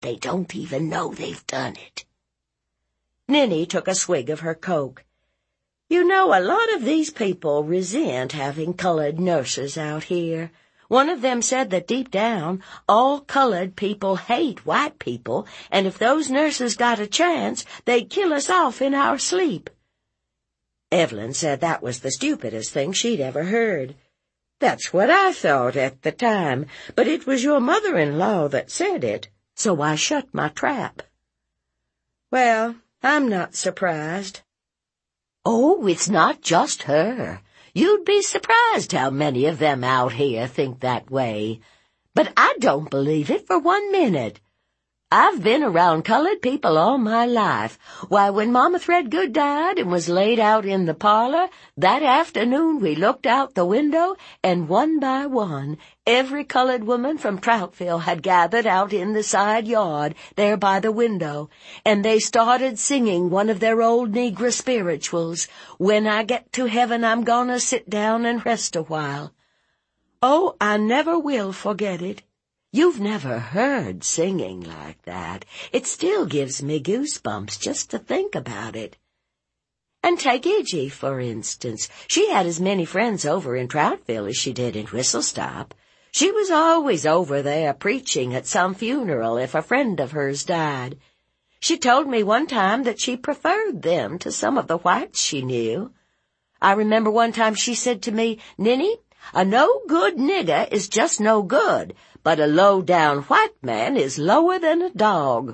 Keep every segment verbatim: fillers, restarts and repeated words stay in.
They don't even know they've done it. Ninny took a swig of her Coke. You know, a lot of these people resent having colored nurses out here. One of them said that deep down, all colored people hate white people, and if those nurses got a chance, they'd kill us off in our sleep. Evelyn said that was the stupidest thing she'd ever heard. That's what I thought at the time, but it was your mother-in-law that said it, so I shut my trap. Well, I'm not surprised. Oh, it's not just her. You'd be surprised how many of them out here think that way. But I don't believe it for one minute. I've been around colored people all my life. Why, when Mama Threadgood died and was laid out in the parlor, that afternoon we looked out the window, and one by one, every colored woman from Troutville had gathered out in the side yard there by the window, and they started singing one of their old Negro spirituals, "When I get to heaven, I'm gonna sit down and rest a while." Oh, I never will forget it. You've never heard singing like that. It still gives me goosebumps just to think about it. And take Idgie, for instance. She had as many friends over in Troutville as she did in Whistlestop. She was always over there preaching at some funeral if a friend of hers died. She told me one time that she preferred them to some of the whites she knew. I remember one time she said to me, "Ninny, a no-good nigger is just no good, but a low-down white man is lower than a dog."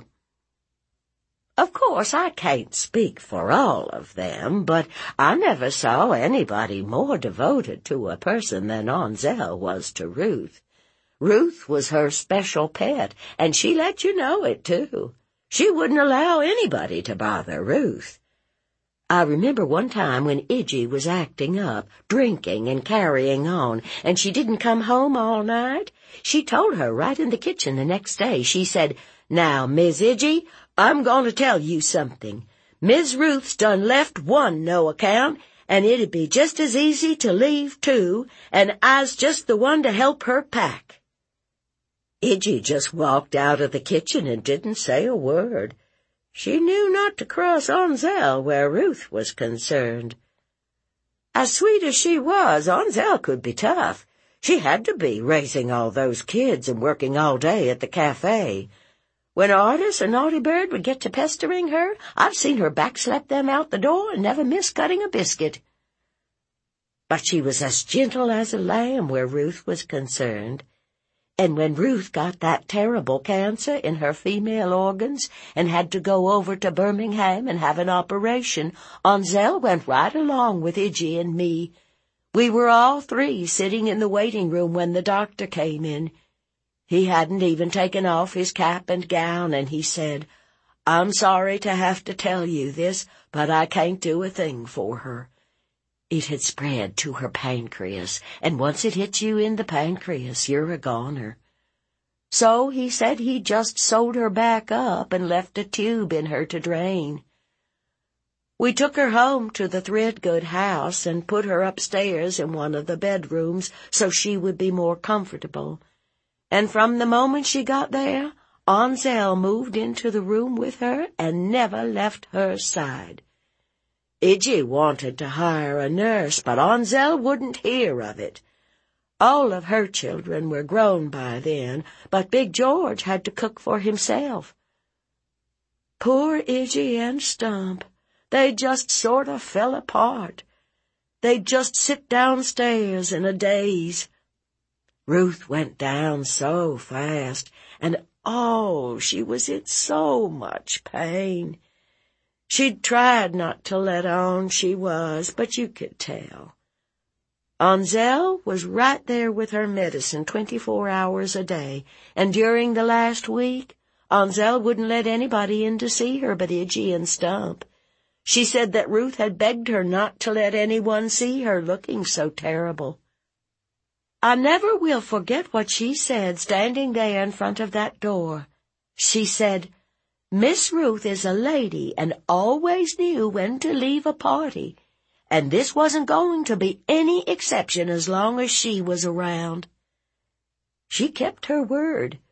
Of course, I can't speak for all of them, but I never saw anybody more devoted to a person than Onzell was to Ruth. Ruth was her special pet, and she let you know it, too. She wouldn't allow anybody to bother Ruth. I remember one time when Idgie was acting up, drinking and carrying on, and she didn't come home all night. She told her right in the kitchen the next day. She said, "Now, Miss Idgie, I'm going to tell you something. Miss Ruth's done left one no account, and it'd be just as easy to leave two, and I's just the one to help her pack." Idgie just walked out of the kitchen and didn't say a word. She knew not to cross Onzell where Ruth was concerned. As sweet as she was, Onzell could be tough. She had to be, raising all those kids and working all day at the cafe. When Artis and Naughty Bird would get to pestering her, I've seen her backslap them out the door and never miss cutting a biscuit. But she was as gentle as a lamb where Ruth was concerned. And when Ruth got that terrible cancer in her female organs and had to go over to Birmingham and have an operation, Onzell went right along with Idgie and me. We were all three sitting in the waiting room when the doctor came in. He hadn't even taken off his cap and gown, and he said, "I'm sorry to have to tell you this, but I can't do a thing for her." It had spread to her pancreas, and once it hits you in the pancreas, you're a goner. So he said he just sewed her back up and left a tube in her to drain. We took her home to the Threadgood house and put her upstairs in one of the bedrooms so she would be more comfortable. And from the moment she got there, Onzell moved into the room with her and never left her side. Idgie wanted to hire a nurse, but Onzell wouldn't hear of it. All of her children were grown by then, but Big George had to cook for himself. Poor Idgie and Stump, they just sort of fell apart. They'd just sit downstairs in a daze. Ruth went down so fast, and oh, she was in so much pain. She'd tried not to let on she was, but you could tell. Onzell was right there with her medicine twenty-four hours a day, and during the last week, Onzell wouldn't let anybody in to see her but Idgie and Stump. She said that Ruth had begged her not to let anyone see her looking so terrible. I never will forget what she said standing there in front of that door. She said, "Miss Ruth is a lady and always knew when to leave a party, and this wasn't going to be any exception as long as she was around." She kept her word.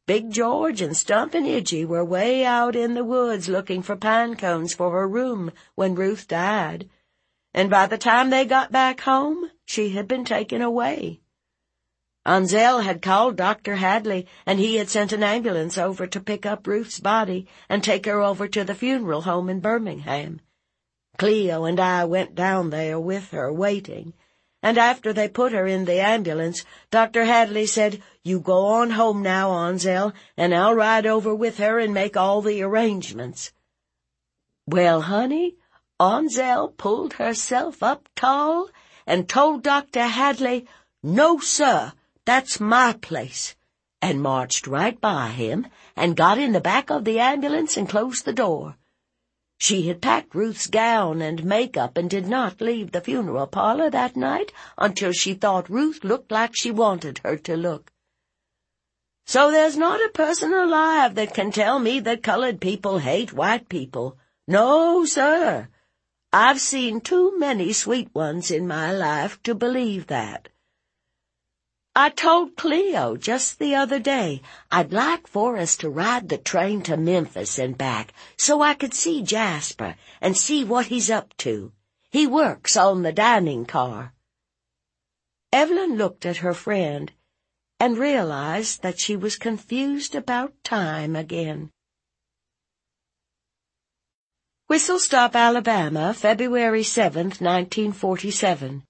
Big George and Stump and Idgie were way out in the woods looking for pine cones for her room when Ruth died, and by the time they got back home, she had been taken away. Ansel had called Doctor Hadley, and he had sent an ambulance over to pick up Ruth's body and take her over to the funeral home in Birmingham. Cleo and I went down there with her, waiting, and after they put her in the ambulance, Doctor Hadley said, "You go on home now, Ansel, and I'll ride over with her and make all the arrangements." Well, honey, Ansel pulled herself up tall and told Doctor Hadley, "No, sir, that's my place," and marched right by him and got in the back of the ambulance and closed the door. She had packed Ruth's gown and makeup and did not leave the funeral parlor that night until she thought Ruth looked like she wanted her to look. So there's not a person alive that can tell me that colored people hate white people. No, sir. I've seen too many sweet ones in my life to believe that. I told Cleo just the other day I'd like for us to ride the train to Memphis and back so I could see Jasper and see what he's up to. He works on the dining car. Evelyn looked at her friend and realized that she was confused about time again. Whistle Stop, Alabama, February seventh, nineteen forty-seven.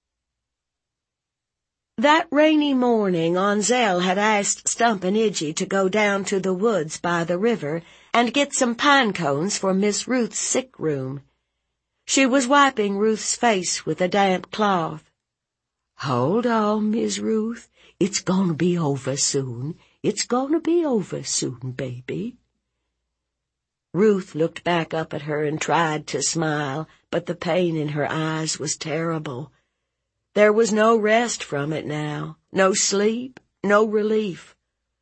That rainy morning, Ansel had asked Stump and Idgie to go down to the woods by the river and get some pine cones for Miss Ruth's sick room. She was wiping Ruth's face with a damp cloth. "Hold on, Miss Ruth. It's gonna be over soon. It's gonna be over soon, baby." Ruth looked back up at her and tried to smile, but the pain in her eyes was terrible. There was no rest from it now, no sleep, no relief.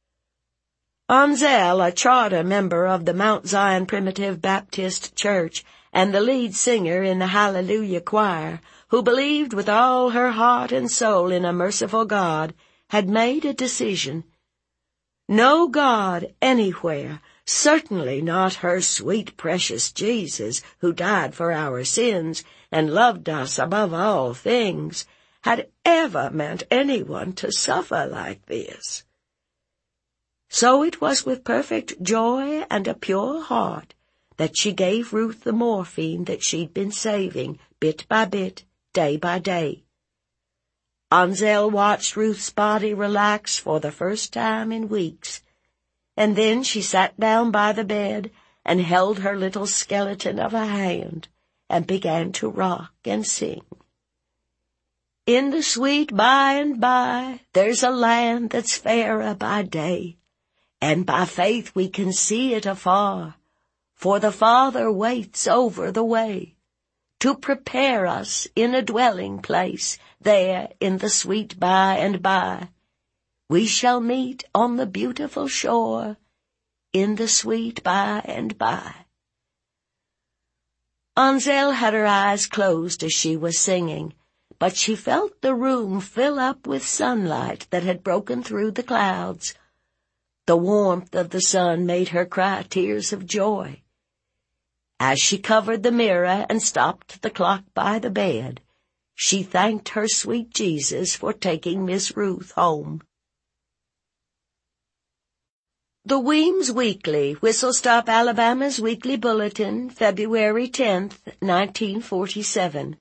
Ansel, a charter member of the Mount Zion Primitive Baptist Church and the lead singer in the Hallelujah Choir, who believed with all her heart and soul in a merciful God, had made a decision. No God anywhere, certainly not her sweet, precious Jesus, who died for our sins and loved us above all things, had ever meant anyone to suffer like this. So it was with perfect joy and a pure heart that she gave Ruth the morphine that she'd been saving, bit by bit, day by day. Ansel watched Ruth's body relax for the first time in weeks, and then she sat down by the bed and held her little skeleton of a hand and began to rock and sing. In the sweet by and by, there's a land that's fairer by day, and by faith we can see it afar, for the Father waits over the way, to prepare us in a dwelling place, there in the sweet by and by. We shall meet on the beautiful shore, in the sweet by and by. Ansel had her eyes closed as she was singing, but she felt the room fill up with sunlight that had broken through the clouds. The warmth of the sun made her cry tears of joy. As she covered the mirror and stopped the clock by the bed, she thanked her sweet Jesus for taking Miss Ruth home. The Weems Weekly, Whistle Stop, Alabama's Weekly Bulletin, February tenth, nineteen forty-seven.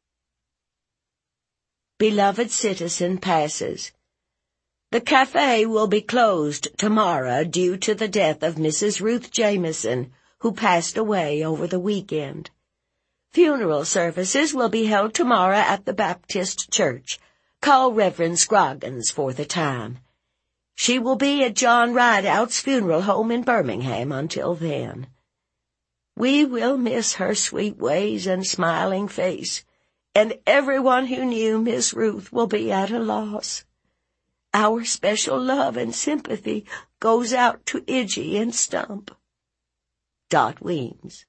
Beloved citizen passes. The cafe will be closed tomorrow due to the death of Missus Ruth Jameson, who passed away over the weekend. Funeral services will be held tomorrow at the Baptist Church. Call Reverend Scroggins for the time. She will be at John Rideout's funeral home in Birmingham until then. We will miss her sweet ways and smiling face, and everyone who knew Miss Ruth will be at a loss. Our special love and sympathy goes out to Idgie and Stump. Dot Weems.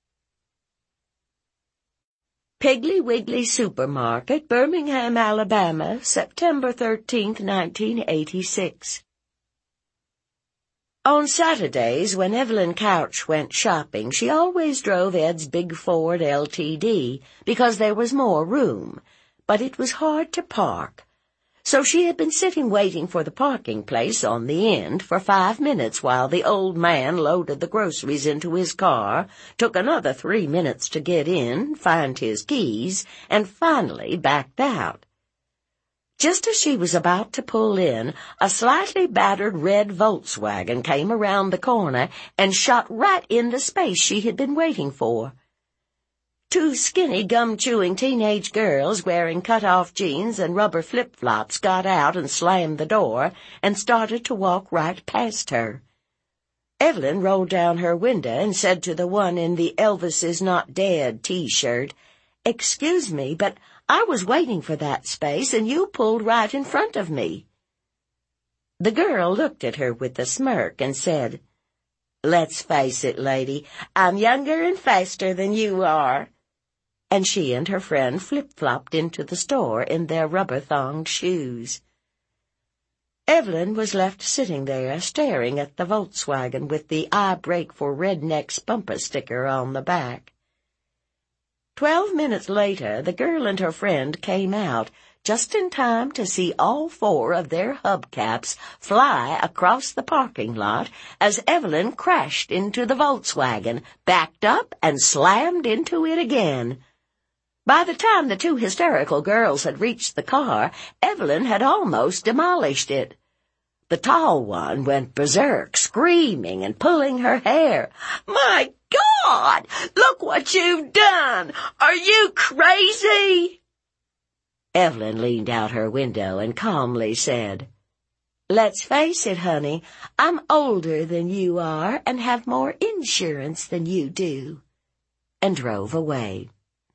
Piggly Wiggly Supermarket, Birmingham, Alabama, September thirteenth, nineteen eighty-six. On Saturdays, when Evelyn Couch went shopping, she always drove Ed's big Ford L T D because there was more room, but it was hard to park. So she had been sitting waiting for the parking place on the end for five minutes while the old man loaded the groceries into his car, took another three minutes to get in, find his keys, and finally backed out. Just as she was about to pull in, a slightly battered red Volkswagen came around the corner and shot right in the space she had been waiting for. Two skinny, gum-chewing teenage girls wearing cut-off jeans and rubber flip-flops got out and slammed the door and started to walk right past her. Evelyn rolled down her window and said to the one in the Elvis is Not Dead T-shirt, "Excuse me, but I was waiting for that space and you pulled right in front of me." The girl looked at her with a smirk and said, "Let's face it, lady, I'm younger and faster than you are." And she and her friend flip-flopped into the store in their rubber-thonged shoes. Evelyn was left sitting there, staring at the Volkswagen with the "I brake for rednecks" bumper sticker on the back. Twelve minutes later, the girl and her friend came out, just in time to see all four of their hubcaps fly across the parking lot as Evelyn crashed into the Volkswagen, backed up, and slammed into it again. By the time the two hysterical girls had reached the car, Evelyn had almost demolished it. The tall one went berserk, screaming and pulling her hair. "My God! Look what you've done! Are you crazy?" Evelyn leaned out her window and calmly said, "Let's face it, honey, I'm older than you are and have more insurance than you do," and drove away.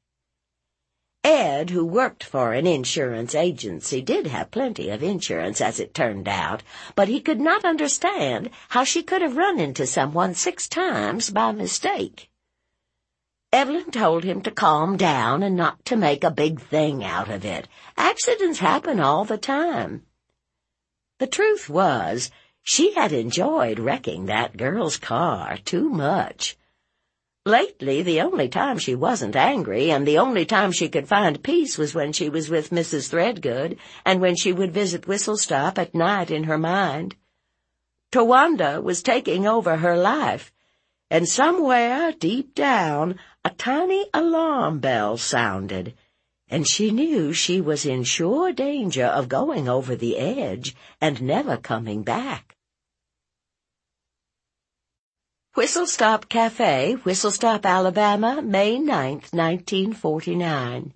Ed, who worked for an insurance agency, did have plenty of insurance, as it turned out, but he could not understand how she could have run into someone six times by mistake. Evelyn told him to calm down and not to make a big thing out of it. Accidents happen all the time. The truth was, she had enjoyed wrecking that girl's car too much. Lately, the only time she wasn't angry and the only time she could find peace was when she was with Missus Threadgood and when she would visit Whistlestop at night in her mind. Towanda was taking over her life, and somewhere deep down a tiny alarm bell sounded, and she knew she was in sure danger of going over the edge and never coming back. Whistlestop Cafe, Whistlestop, Alabama, May ninth, nineteen forty-nine.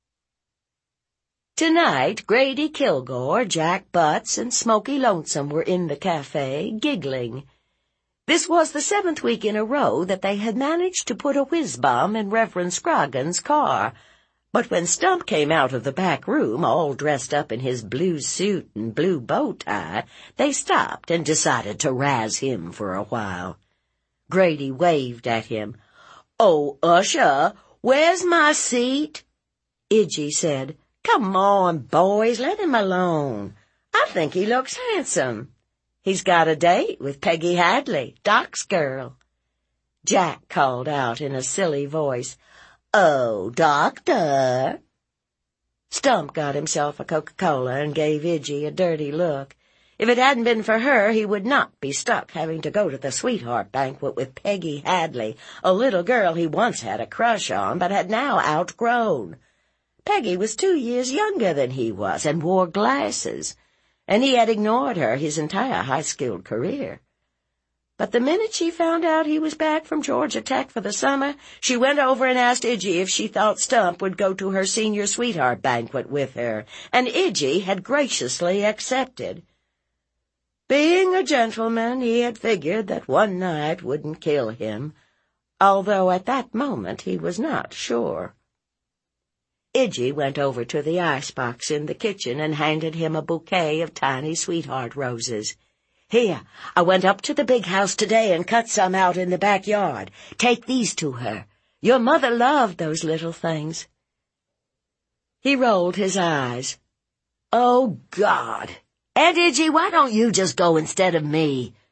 Tonight, Grady Kilgore, Jack Butts, and Smoky Lonesome were in the cafe, giggling. This was the seventh week in a row that they had managed to put a whiz-bomb in Reverend Scroggins' car. But when Stump came out of the back room, all dressed up in his blue suit and blue bow tie, they stopped and decided to razz him for a while. Grady waved at him. "Oh, Usher, where's my seat?" Idgie said, "Come on, boys, let him alone. I think he looks handsome. He's got a date with Peggy Hadley, Doc's girl." Jack called out in a silly voice, "Oh, Doctor." Stump got himself a Coca-Cola and gave Idgie a dirty look. If it hadn't been for her, he would not be stuck having to go to the sweetheart banquet with Peggy Hadley, a little girl he once had a crush on but had now outgrown. Peggy was two years younger than he was and wore glasses, and he had ignored her his entire high-skilled career. But the minute she found out he was back from Georgia Tech for the summer, she went over and asked Idgie if she thought Stump would go to her senior sweetheart banquet with her, and Idgie had graciously accepted. Being a gentleman, he had figured that one night wouldn't kill him, although at that moment he was not sure. Idgie went over to the icebox in the kitchen and handed him a bouquet of tiny sweetheart roses. "Here, I went up to the big house today and cut some out in the backyard. Take these to her. Your mother loved those little things." He rolled his eyes. "Oh, God! Aunt Idgie, why don't you just go instead of me?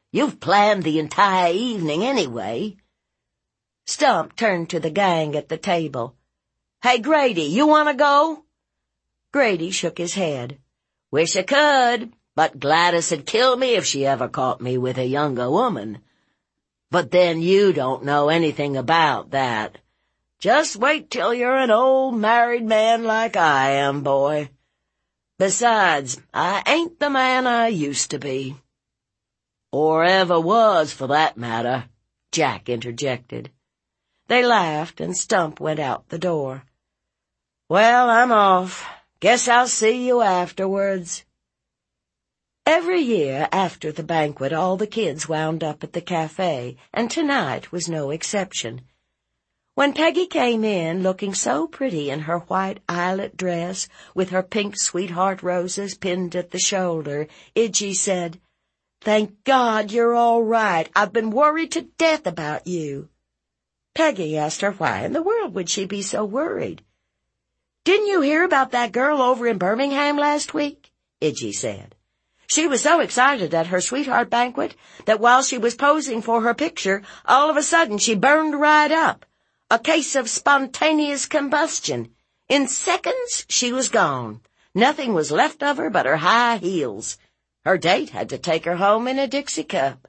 You've planned the entire evening anyway." Stump turned to the gang at the table. "Hey, Grady, you want to go?" Grady shook his head. "Wish I could, but Gladys'd kill me if she ever caught me with a younger woman. But then you don't know anything about that. Just wait till you're an old married man like I am, boy. Besides, I ain't the man I used to be." "Or ever was, for that matter," Jack interjected. They laughed, and Stump went out the door. "Well, I'm off. Guess I'll see you afterwards." Every year after the banquet, all the kids wound up at the cafe, and tonight was no exception. When Peggy came in, looking so pretty in her white eyelet dress, with her pink sweetheart roses pinned at the shoulder, Idgie said, "Thank God you're all right. I've been worried to death about you." Peggy asked her why in the world would she be so worried. "Didn't you hear about that girl over in Birmingham last week?" Idgie said. "She was so excited at her sweetheart banquet that while she was posing for her picture, all of a sudden she burned right up. A case of spontaneous combustion. In seconds, she was gone. Nothing was left of her but her high heels. Her date had to take her home in a Dixie cup."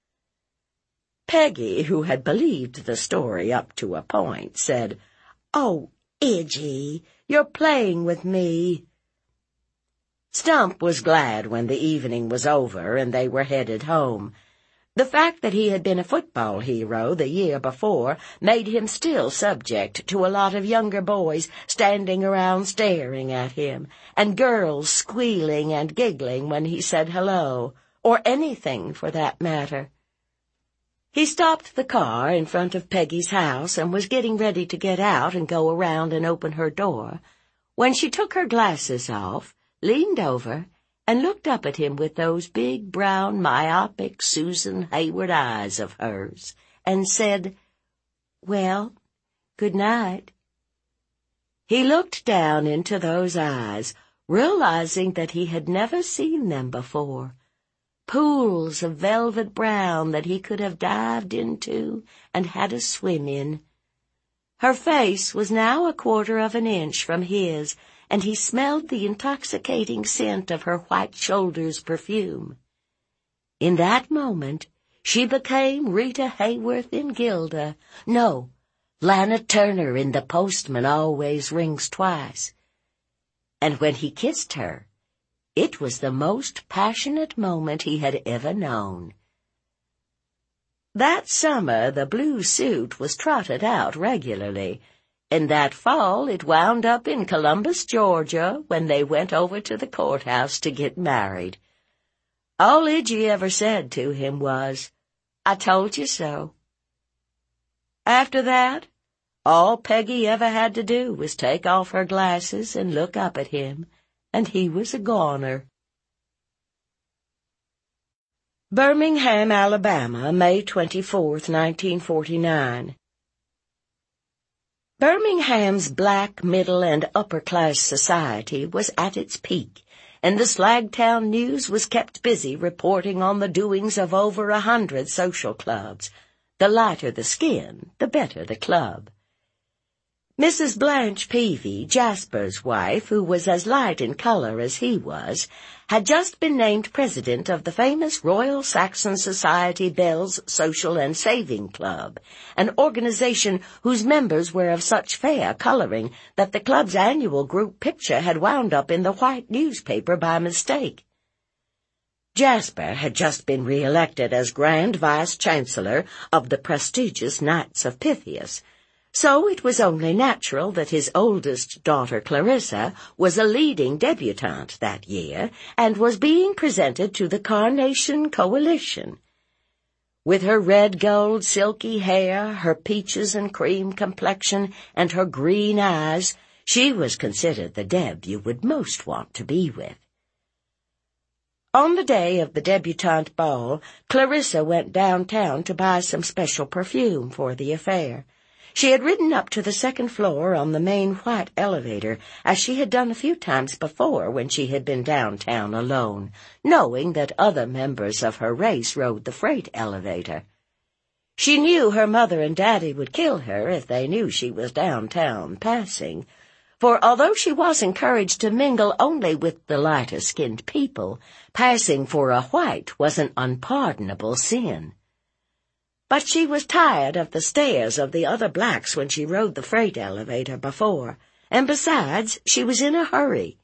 Peggy, who had believed the story up to a point, said, "Oh, Idgie, you're playing with me." Stump was glad when the evening was over and they were headed home. The fact that he had been a football hero the year before made him still subject to a lot of younger boys standing around staring at him, and girls squealing and giggling when he said hello, or anything for that matter. He stopped the car in front of Peggy's house and was getting ready to get out and go around and open her door, when she took her glasses off, leaned over, and looked up at him with those big, brown, myopic Susan Hayward eyes of hers, and said, "Well, good night." He looked down into those eyes, realizing that he had never seen them before. Pools of velvet brown that he could have dived into and had a swim in. Her face was now a quarter of an inch from his, and he smelled the intoxicating scent of her white shoulders' perfume. In that moment, she became Rita Hayworth in Gilda. No, Lana Turner in The Postman Always Rings Twice. And when he kissed her, it was the most passionate moment he had ever known. That summer, the blue suit was trotted out regularly, and that fall it wound up in Columbus, Georgia, when they went over to the courthouse to get married. All Idgie ever said to him was, "I told you so." After that, all Peggy ever had to do was take off her glasses and look up at him, and he was a goner. Birmingham, Alabama, May twenty-fourth, nineteen forty-nine. Birmingham's black, middle, and upper-class society was at its peak, and the Slagtown News was kept busy reporting on the doings of over a hundred social clubs. The lighter the skin, the better the club. Missus Blanche Peavy, Jasper's wife, who was as light in color as he was, had just been named president of the famous Royal Saxon Society Bells Social and Saving Club, an organization whose members were of such fair coloring that the club's annual group picture had wound up in the white newspaper by mistake. Jasper had just been re-elected as Grand Vice-Chancellor of the prestigious Knights of Pythias, so it was only natural that his oldest daughter, Clarissa, was a leading debutante that year and was being presented to the Carnation Coalition. With her red-gold silky hair, her peaches and cream complexion, and her green eyes, she was considered the Deb you would most want to be with. On the day of the debutante ball, Clarissa went downtown to buy some special perfume for the affair. She had ridden up to the second floor on the main white elevator, as she had done a few times before when she had been downtown alone, knowing that other members of her race rode the freight elevator. She knew her mother and daddy would kill her if they knew she was downtown passing, for although she was encouraged to mingle only with the lighter-skinned people, passing for a white was an unpardonable sin. But she was tired of the stares of the other blacks when she rode the freight elevator before, and besides, she was in a hurry.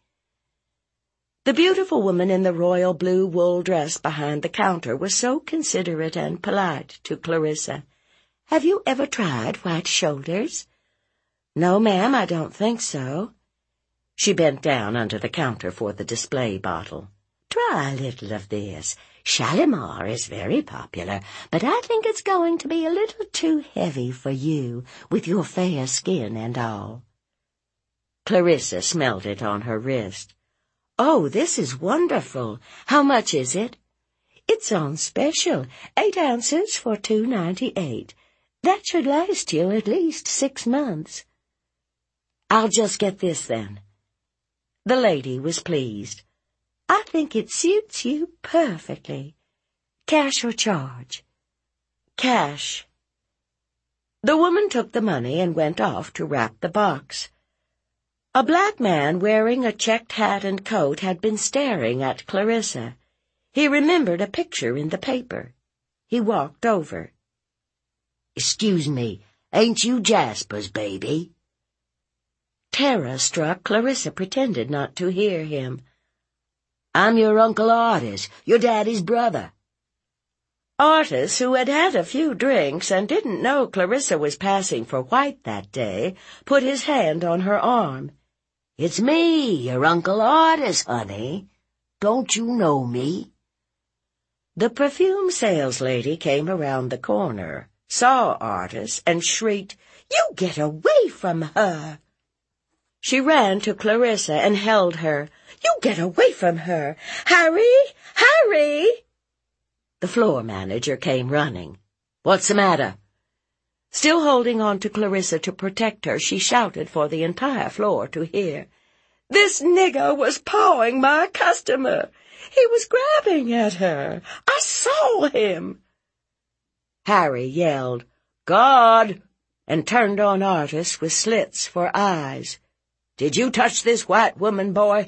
The beautiful woman in the royal blue wool dress behind the counter was so considerate and polite to Clarissa. "Have you ever tried white shoulders?" "No, ma'am, I don't think so." She bent down under the counter for the display bottle. "Try a little of this. Shalimar is very popular, but I think it's going to be a little too heavy for you, with your fair skin and all." Clarissa smelled it on her wrist. "Oh, this is wonderful. How much is it?" "It's on special. Eight ounces for two ninety-eight. That should last you at least six months." "I'll just get this, then." The lady was pleased. "I think it suits you perfectly. Cash or charge?" "Cash." The woman took the money and went off to wrap the box. A black man wearing a checked hat and coat had been staring at Clarissa. He remembered a picture in the paper. He walked over. "Excuse me, ain't you Jasper's baby?" Terror struck Clarissa pretended not to hear him. "I'm your Uncle Artis, your daddy's brother." Artis, who had had a few drinks and didn't know Clarissa was passing for white that day, put his hand on her arm. "It's me, your Uncle Artis, honey. Don't you know me?" The perfume saleslady came around the corner, saw Artis, and shrieked, "You get away from her!" She ran to Clarissa and held her. "You get away from her! Harry! Harry!" The floor manager came running. "What's the matter?" Still holding on to Clarissa to protect her, she shouted for the entire floor to hear. "This nigger was pawing my customer. He was grabbing at her. I saw him." Harry yelled, "God!" and turned on Artis with slits for eyes. "Did you touch this white woman, boy?"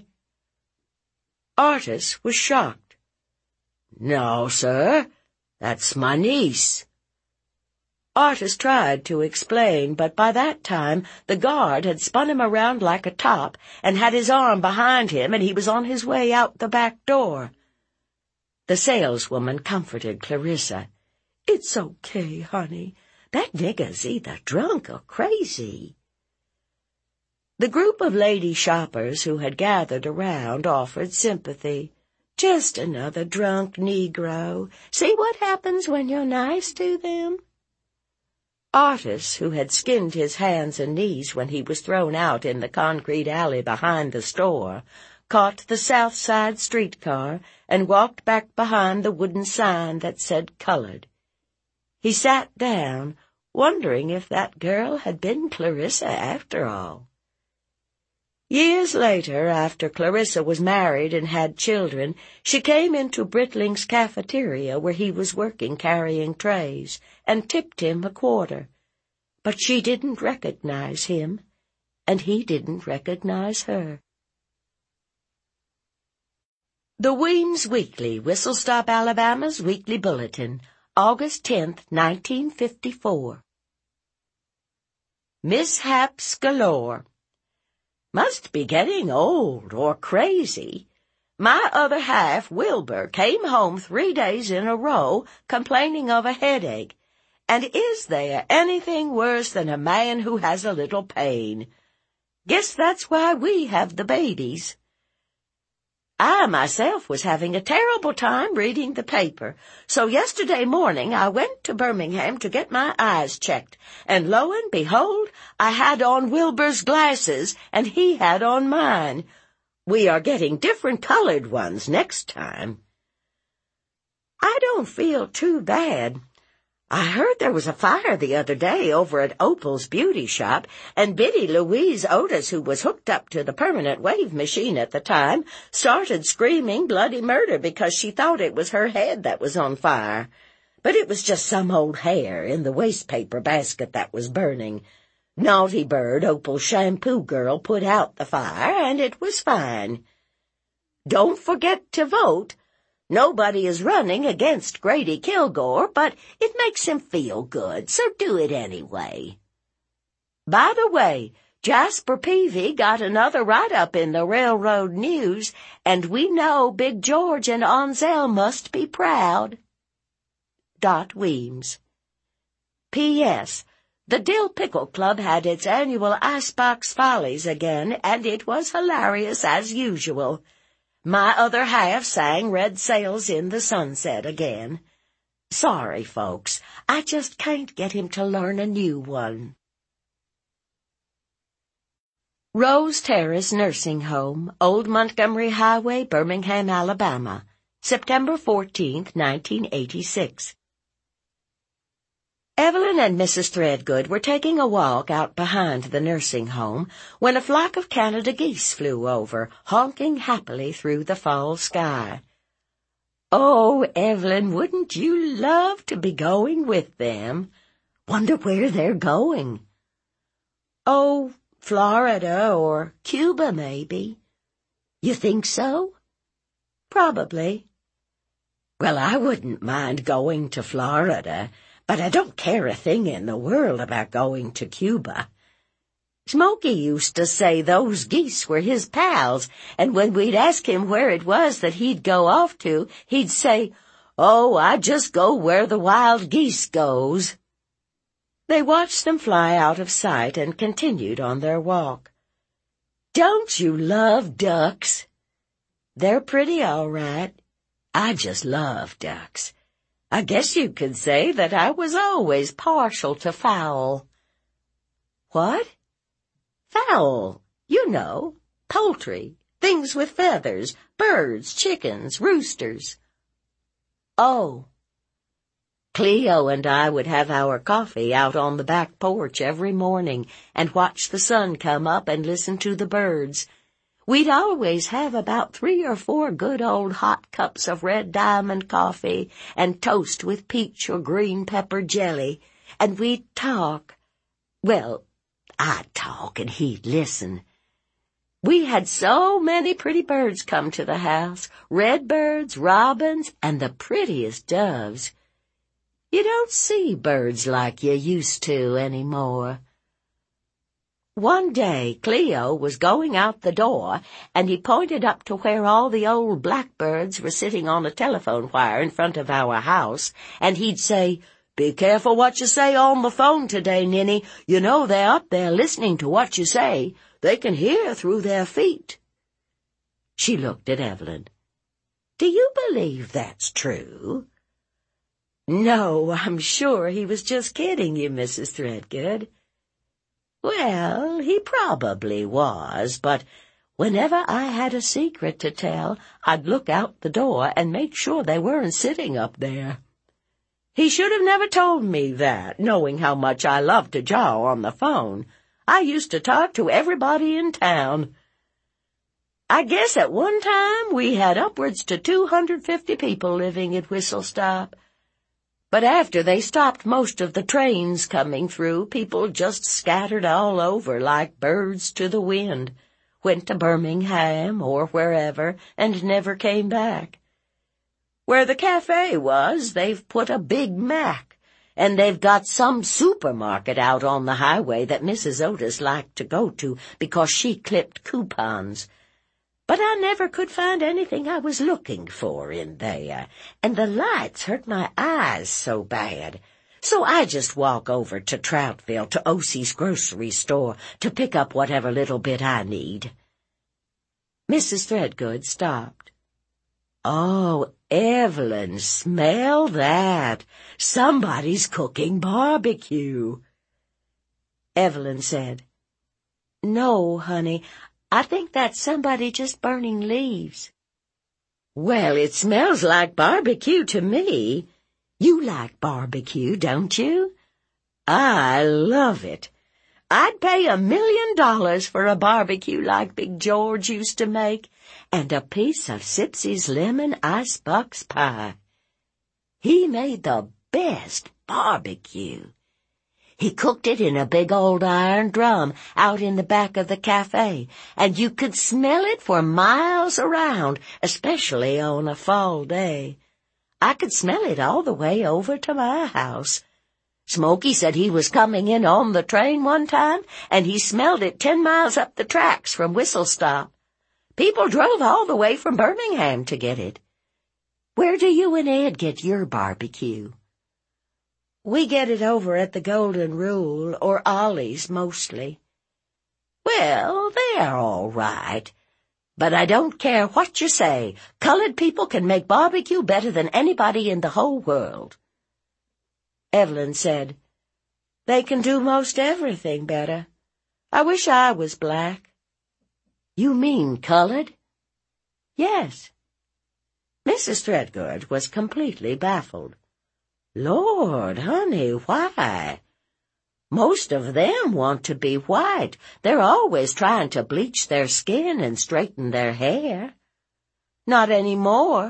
Artis was shocked. "No, sir. That's my niece." Artis tried to explain, but by that time the guard had spun him around like a top and had his arm behind him, and he was on his way out the back door. The saleswoman comforted Clarissa. "It's okay, honey. That nigger's either drunk or crazy." The group of lady shoppers who had gathered around offered sympathy. "Just another drunk Negro. See what happens when you're nice to them?" Artis, who had skinned his hands and knees when he was thrown out in the concrete alley behind the store, caught the South Side streetcar and walked back behind the wooden sign that said colored. He sat down, wondering if that girl had been Clarissa after all. Years later, after Clarissa was married and had children, she came into Britling's cafeteria where he was working carrying trays, and tipped him a quarter. But she didn't recognize him, and he didn't recognize her. The Weems Weekly, Whistle Stop, Alabama's Weekly Bulletin, August tenth, nineteen fifty-four. Mishaps galore. Must be getting old or crazy. My other half, Wilbur, came home three days in a row complaining of a headache. And is there anything worse than a man who has a little pain? Guess that's why we have the babies. I myself was having a terrible time reading the paper, so yesterday morning I went to Birmingham to get my eyes checked, and lo and behold, I had on Wilbur's glasses, and he had on mine. We are getting different colored ones next time. I don't feel too bad. I heard there was a fire the other day over at Opal's beauty shop, and Biddy Louise Otis, who was hooked up to the permanent wave machine at the time, started screaming bloody murder because she thought it was her head that was on fire. But it was just some old hair in the wastepaper basket that was burning. Naughty Bird, Opal's shampoo girl, put out the fire, and it was fine. Don't forget to vote. Nobody is running against Grady Kilgore, but it makes him feel good, so do it anyway. By the way, Jasper Peavy got another write-up in the Railroad News, and we know Big George and Onzel must be proud. Dot Weems. P S. The Dill Pickle Club had its annual Icebox Follies again, and it was hilarious as usual. My other half sang Red Sails in the Sunset again. Sorry, folks, I just can't get him to learn a new one. Rose Terrace Nursing Home, Old Montgomery Highway, Birmingham, Alabama, September fourteenth, nineteen eighty-six. Evelyn and Missus Threadgood were taking a walk out behind the nursing home when a flock of Canada geese flew over, honking happily through the fall sky. Oh, Evelyn, wouldn't you love to be going with them? Wonder where they're going. Oh, Florida or Cuba, maybe. You think so? Probably. Well, I wouldn't mind going to Florida, but I don't care a thing in the world about going to Cuba. Smokey used to say those geese were his pals, and when we'd ask him where it was that he'd go off to, he'd say, "Oh, I just go where the wild geese goes." They watched them fly out of sight and continued on their walk. Don't you love ducks? They're pretty, all right. I just love ducks. I guess you could say that I was always partial to fowl. What? Fowl. You know, poultry, things with feathers, birds, chickens, roosters. Oh. Cleo and I would have our coffee out on the back porch every morning and watch the sun come up and listen to the birds. We'd always have about three or four good old hot cups of Red Diamond coffee and toast with peach or green pepper jelly, and we'd talk. Well, I'd talk and he'd listen. We had so many pretty birds come to the house, redbirds, robins, and the prettiest doves. You don't see birds like you used to anymore. One day, Cleo was going out the door, and he pointed up to where all the old blackbirds were sitting on a telephone wire in front of our house, and he'd say, "Be careful what you say on the phone today, Ninny. You know they're up there listening to what you say. They can hear through their feet." She looked at Evelyn. "Do you believe that's true?" "No, I'm sure he was just kidding you, Missus Threadgood." "Well, he probably was, but whenever I had a secret to tell, I'd look out the door and make sure they weren't sitting up there. He should have never told me that, knowing how much I love to jaw on the phone. I used to talk to everybody in town. I guess at one time we had upwards to two hundred fifty people living at Whistle Stop. But after they stopped most of the trains coming through, people just scattered all over like birds to the wind, went to Birmingham or wherever, and never came back. Where the cafe was, they've put a Big Mac, and they've got some supermarket out on the highway that Missus Otis liked to go to because she clipped coupons. But I never could find anything I was looking for in there, and the lights hurt my eyes so bad. So I just walk over to Troutville to O C's grocery store to pick up whatever little bit I need." Missus Threadgood stopped. "Oh, Evelyn, smell that. Somebody's cooking barbecue." Evelyn said, "No, honey, I think that's somebody just burning leaves." "Well, it smells like barbecue to me. You like barbecue, don't you? I love it. I'd pay a million dollars for a barbecue like Big George used to make, and a piece of Sipsy's lemon icebox pie. He made the best barbecue. He cooked it in a big old iron drum out in the back of the cafe, and you could smell it for miles around, especially on a fall day. I could smell it all the way over to my house. Smokey said he was coming in on the train one time, and he smelled it ten miles up the tracks from Whistle Stop. People drove all the way from Birmingham to get it. Where do you and Ed get your barbecue? We get it over at the Golden Rule, or Ollie's mostly. Well, they're all right. But I don't care what you say. Colored people can make barbecue better than anybody in the whole world. Evelyn said, They can do most everything better. I wish I was black. You mean colored? Yes. Missus Threadgood was completely baffled. Lord, honey, why? Most of them want to be white. They're always trying to bleach their skin and straighten their hair. Not any more.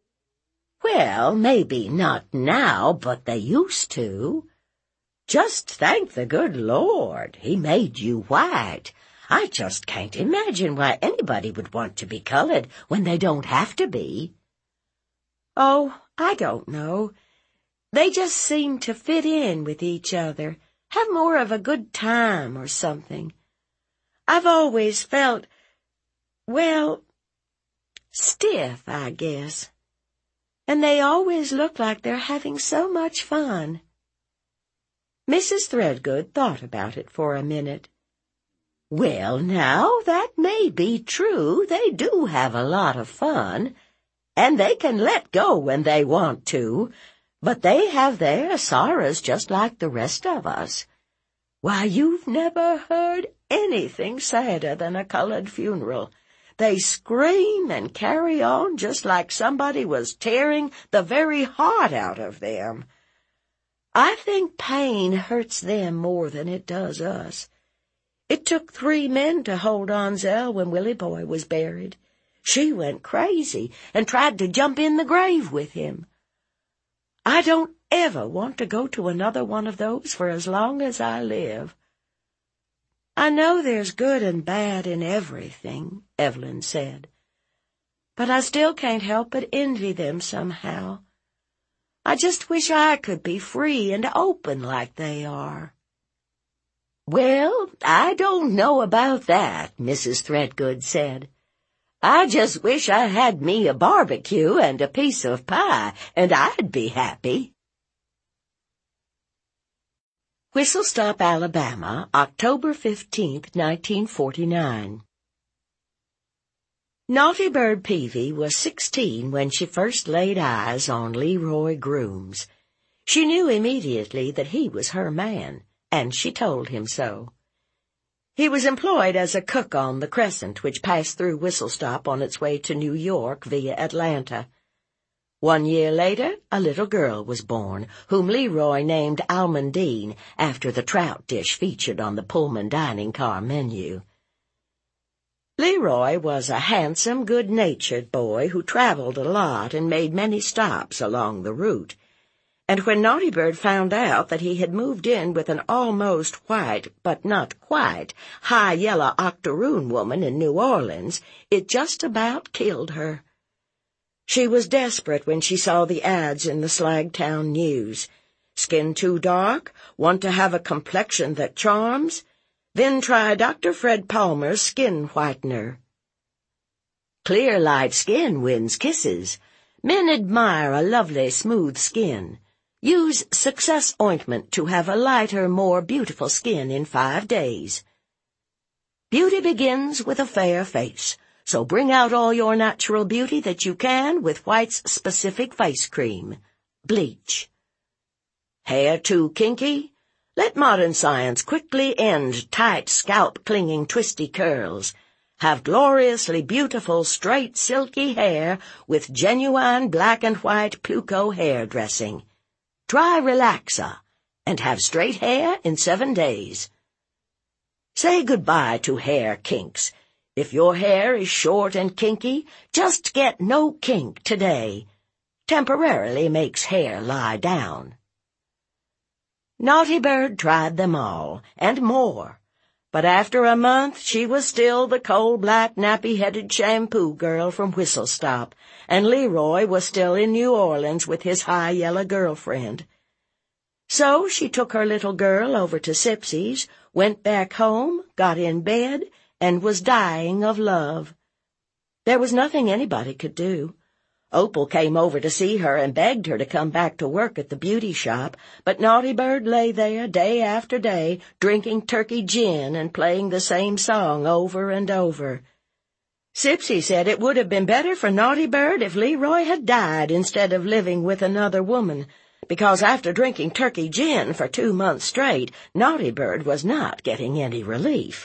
Well, maybe not now, but they used to. Just thank the good Lord he made you white. I just can't imagine why anybody would want to be colored when they don't have to be. Oh, I don't know. They just seem to fit in with each other, have more of a good time or something. I've always felt, well, stiff, I guess. And they always look like they're having so much fun. Missus Threadgood thought about it for a minute. Well, now, that may be true. They do have a lot of fun, and they can let go when they want to, but they have their sorrows just like the rest of us. Why, you've never heard anything sadder than a colored funeral. They scream and carry on just like somebody was tearing the very heart out of them. I think pain hurts them more than it does us. It took three men to hold Onzell when Willie Boy was buried. She went crazy and tried to jump in the grave with him. I don't ever want to go to another one of those for as long as I live. I know there's good and bad in everything, Evelyn said, but I still can't help but envy them somehow. I just wish I could be free and open like they are. Well, I don't know about that, Missus Threadgood said. I just wish I had me a barbecue and a piece of pie, and I'd be happy. Whistle Stop, Alabama, October fifteenth, nineteen forty-nine. Naughty Bird Peavy was sixteen when she first laid eyes on Leroy Grooms. She knew immediately that he was her man, and she told him so. He was employed as a cook on the Crescent, which passed through Whistle Stop on its way to New York via Atlanta. One year later, a little girl was born, whom Leroy named Almondine, after the trout dish featured on the Pullman dining car menu. Leroy was a handsome, good-natured boy who traveled a lot and made many stops along the route. And when Naughty Bird found out that he had moved in with an almost white, but not quite, high yellow octoroon woman in New Orleans, it just about killed her. She was desperate when she saw the ads in the Slagtown News. Skin too dark? Want to have a complexion that charms? Then try Doctor Fred Palmer's Skin Whitener. Clear, light skin wins kisses. Men admire a lovely, smooth skin. Use Success Ointment to have a lighter, more beautiful skin in five days. Beauty begins with a fair face, so bring out all your natural beauty that you can with White's specific face cream, Bleach. Hair too kinky? Let modern science quickly end tight, scalp-clinging, twisty curls. Have gloriously beautiful, straight, silky hair with genuine black and white Pluco hair dressing. Try Relaxa and have straight hair in seven days. Say goodbye to hair kinks. If your hair is short and kinky, just get No Kink today. Temporarily makes hair lie down. Naughty Bird tried them all, and more. But after a month, she was still the coal-black, nappy-headed shampoo girl from Whistle Stop, and Leroy was still in New Orleans with his high-yellow girlfriend. So she took her little girl over to Sipsy's, went back home, got in bed, and was dying of love. There was nothing anybody could do. Opal came over to see her and begged her to come back to work at the beauty shop, but Naughty Bird lay there day after day, drinking turkey gin and playing the same song over and over. Sipsy said it would have been better for Naughty Bird if Leroy had died instead of living with another woman, because after drinking turkey gin for two months straight, Naughty Bird was not getting any relief.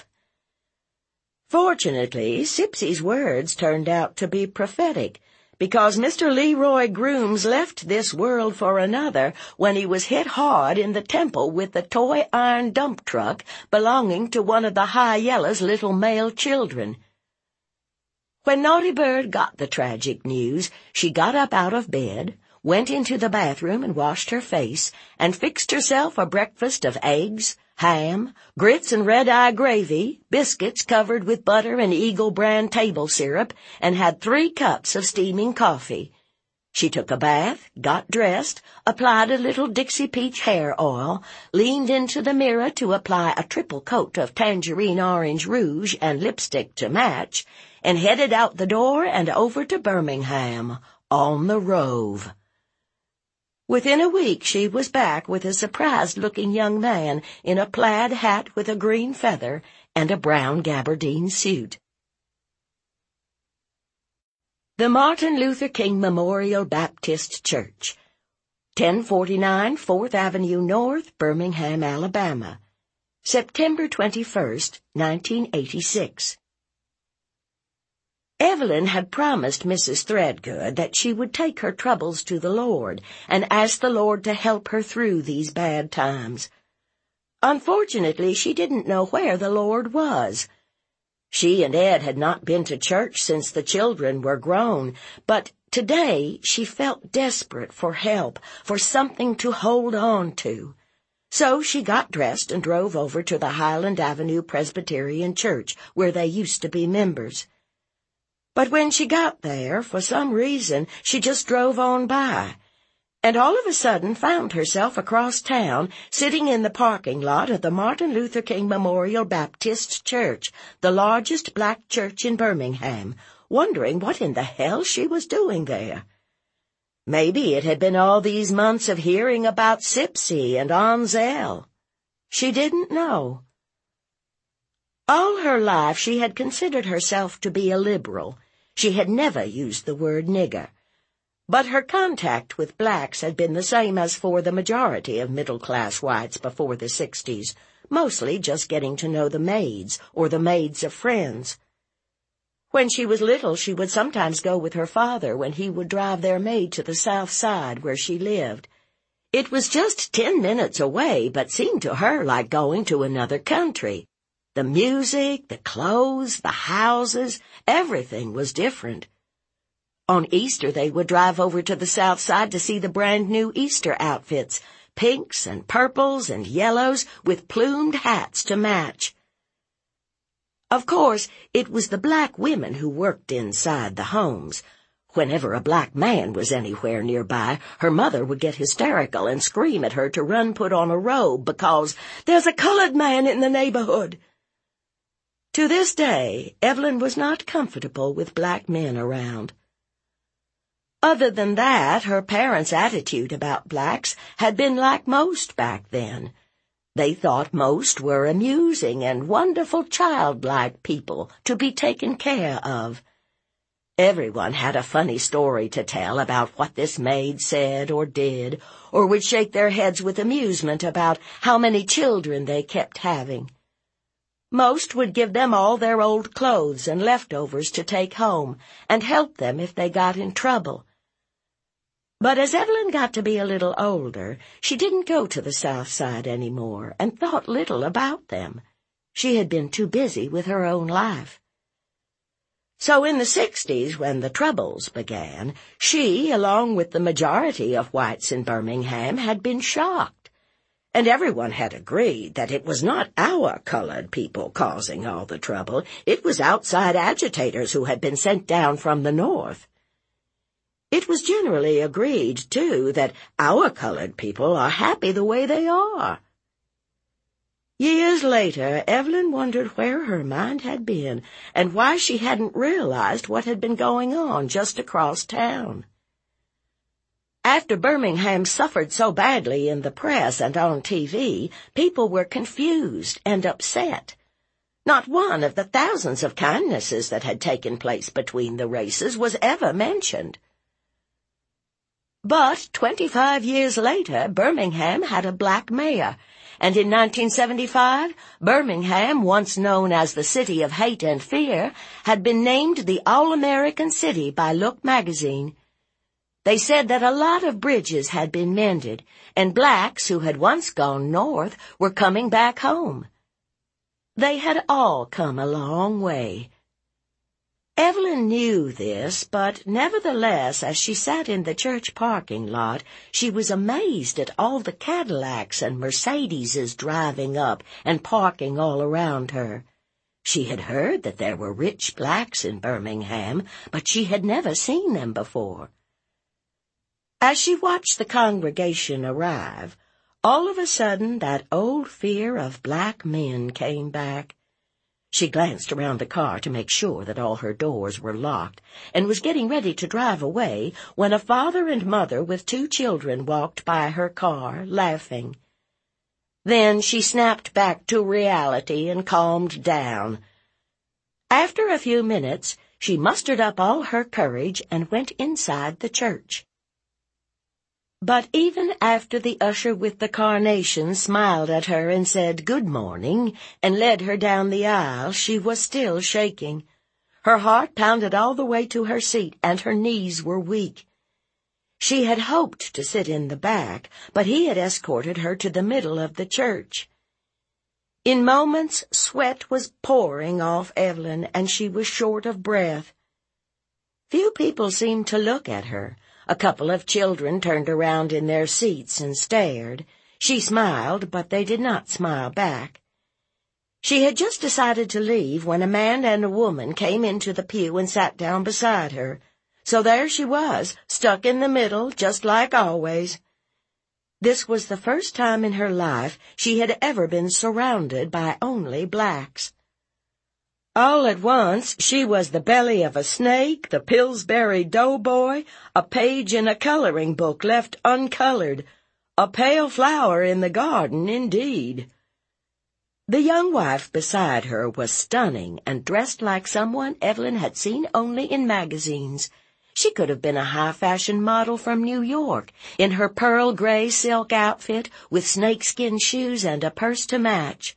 Fortunately, Sipsy's words turned out to be prophetic, because Mister Leroy Grooms left this world for another when he was hit hard in the temple with the toy iron dump truck belonging to one of the High Yellow's little male children. When Naughty Bird got the tragic news, she got up out of bed, went into the bathroom and washed her face, and fixed herself a breakfast of eggs, ham, grits and red-eye gravy, biscuits covered with butter and Eagle brand table syrup, and had three cups of steaming coffee. She took a bath, got dressed, applied a little Dixie Peach hair oil, leaned into the mirror to apply a triple coat of tangerine orange rouge and lipstick to match, and headed out the door and over to Birmingham, on the Rove. Within a week she was back with a surprised-looking young man in a plaid hat with a green feather and a brown gabardine suit. The Martin Luther King Memorial Baptist Church, ten forty-nine Fourth Avenue North, Birmingham, Alabama, September twenty-first, nineteen eighty-six. Evelyn had promised Missus Threadgood that she would take her troubles to the Lord and ask the Lord to help her through these bad times. Unfortunately, she didn't know where the Lord was. She and Ed had not been to church since the children were grown, but today she felt desperate for help, for something to hold on to. So she got dressed and drove over to the Highland Avenue Presbyterian Church, where they used to be members. But when she got there, for some reason, she just drove on by, and all of a sudden found herself across town, sitting in the parking lot of the Martin Luther King Memorial Baptist Church, the largest black church in Birmingham, wondering what in the hell she was doing there. Maybe it had been all these months of hearing about Sipsy and Ansel. She didn't know. All her life she had considered herself to be a liberal. She had never used the word nigger. But her contact with blacks had been the same as for the majority of middle-class whites before the sixties, mostly just getting to know the maids or the maids of friends. When she was little, she would sometimes go with her father when he would drive their maid to the south side where she lived. It was just ten minutes away, but seemed to her like going to another country. The music, the clothes, the houses, everything was different. On Easter, they would drive over to the south side to see the brand-new Easter outfits, pinks and purples and yellows with plumed hats to match. Of course, it was the black women who worked inside the homes. Whenever a black man was anywhere nearby, her mother would get hysterical and scream at her to run put on a robe because there's a colored man in the neighborhood. To this day, Evelyn was not comfortable with black men around. Other than that, her parents' attitude about blacks had been like most back then. They thought most were amusing and wonderful childlike people to be taken care of. Everyone had a funny story to tell about what this maid said or did, or would shake their heads with amusement about how many children they kept having. Most would give them all their old clothes and leftovers to take home, and help them if they got in trouble. But as Evelyn got to be a little older, she didn't go to the South Side anymore and thought little about them. She had been too busy with her own life. So in the sixties, when the Troubles began, she, along with the majority of whites in Birmingham, had been shocked. And everyone had agreed that it was not our colored people causing all the trouble. It was outside agitators who had been sent down from the North. It was generally agreed, too, that our colored people are happy the way they are. Years later, Evelyn wondered where her mind had been and why she hadn't realized what had been going on just across town. After Birmingham suffered so badly in the press and on T V, people were confused and upset. Not one of the thousands of kindnesses that had taken place between the races was ever mentioned. But twenty-five years later, Birmingham had a black mayor, and in nineteen seventy-five, Birmingham, once known as the City of Hate and Fear, had been named the All-American City by Look magazine. They said that a lot of bridges had been mended, and blacks who had once gone north were coming back home. They had all come a long way. Evelyn knew this, but nevertheless, as she sat in the church parking lot, she was amazed at all the Cadillacs and Mercedeses driving up and parking all around her. She had heard that there were rich blacks in Birmingham, but she had never seen them before. As she watched the congregation arrive, all of a sudden that old fear of black men came back. She glanced around the car to make sure that all her doors were locked and was getting ready to drive away when a father and mother with two children walked by her car, laughing. Then she snapped back to reality and calmed down. After a few minutes, she mustered up all her courage and went inside the church. But even after the usher with the carnation smiled at her and said good morning and led her down the aisle, she was still shaking. Her heart pounded all the way to her seat, and her knees were weak. She had hoped to sit in the back, but he had escorted her to the middle of the church. In moments, sweat was pouring off Evelyn, and she was short of breath. Few people seemed to look at her. A couple of children turned around in their seats and stared. She smiled, but they did not smile back. She had just decided to leave when a man and a woman came into the pew and sat down beside her. So there she was, stuck in the middle, just like always. This was the first time in her life she had ever been surrounded by only blacks. All at once, she was the belly of a snake, the Pillsbury Doughboy, a page in a coloring book left uncolored, a pale flower in the garden, indeed. The young wife beside her was stunning and dressed like someone Evelyn had seen only in magazines. She could have been a high-fashion model from New York, in her pearl gray silk outfit with snakeskin shoes and a purse to match.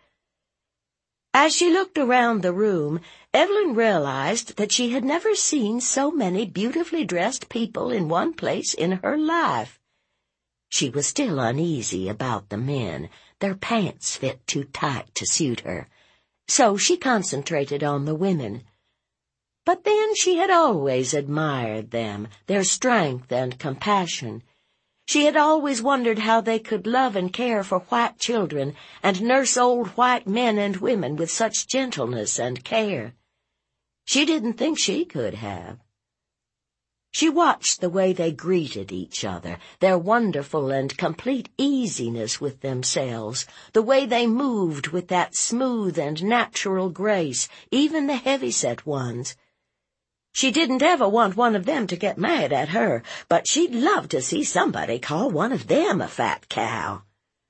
As she looked around the room, Evelyn realized that she had never seen so many beautifully dressed people in one place in her life. She was still uneasy about the men. Their pants fit too tight to suit her, so she concentrated on the women. But then she had always admired them, their strength and compassion. She had always wondered how they could love and care for white children and nurse old white men and women with such gentleness and care. She didn't think she could have. She watched the way they greeted each other, their wonderful and complete easiness with themselves, the way they moved with that smooth and natural grace, even the heavy-set ones. She didn't ever want one of them to get mad at her, but she'd love to see somebody call one of them a fat cow.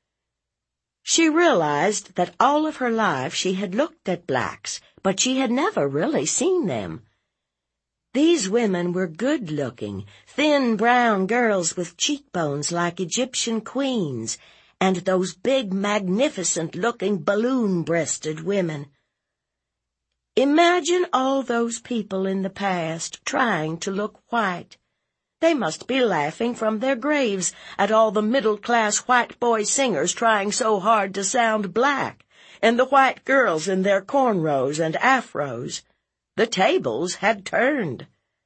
She realized that all of her life she had looked at blacks, but she had never really seen them. These women were good-looking, thin brown girls with cheekbones like Egyptian queens, and those big, magnificent-looking balloon-breasted women. Imagine all those people in the past trying to look white. They must be laughing from their graves at all the middle-class white boy singers trying so hard to sound black, and the white girls in their cornrows and afros. The tables had turned.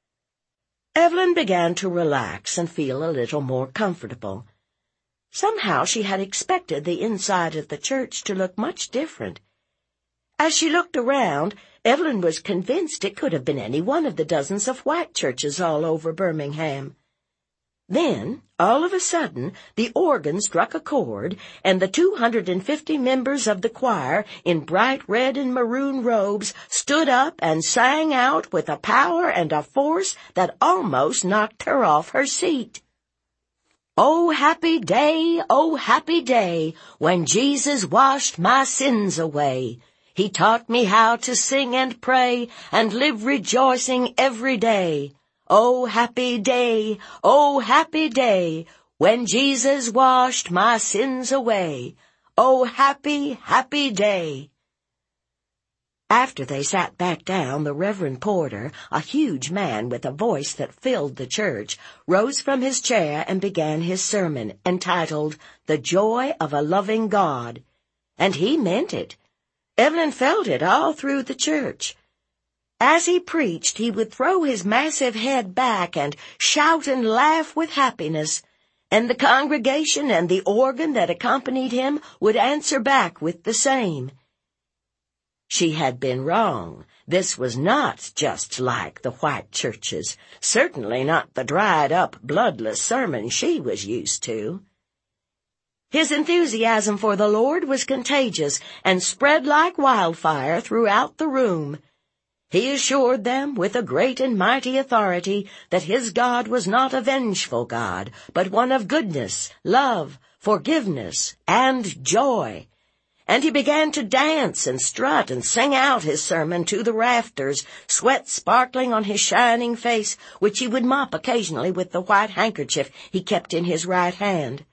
Evelyn began to relax and feel a little more comfortable. Somehow she had expected the inside of the church to look much different. As she looked around, Evelyn was convinced it could have been any one of the dozens of white churches all over Birmingham. Then, all of a sudden, the organ struck a chord, and the two hundred and fifty members of the choir in bright red and maroon robes stood up and sang out with a power and a force that almost knocked her off her seat. "Oh, happy day, oh, happy day, when Jesus washed my sins away. He taught me how to sing and pray and live rejoicing every day. Oh, happy day, oh, happy day, when Jesus washed my sins away. Oh, happy, happy day." After they sat back down, the Reverend Porter, a huge man with a voice that filled the church, rose from his chair and began his sermon, entitled, "The Joy of a Loving God." And he meant it. Evelyn felt it all through the church. As he preached, he would throw his massive head back and shout and laugh with happiness, and the congregation and the organ that accompanied him would answer back with the same. She had been wrong. This was not just like the white churches, certainly not the dried-up, bloodless sermon she was used to. His enthusiasm for the Lord was contagious and spread like wildfire throughout the room. He assured them with a great and mighty authority that his God was not a vengeful God, but one of goodness, love, forgiveness, and joy. And he began to dance and strut and sing out his sermon to the rafters, sweat sparkling on his shining face, which he would mop occasionally with the white handkerchief he kept in his right hand.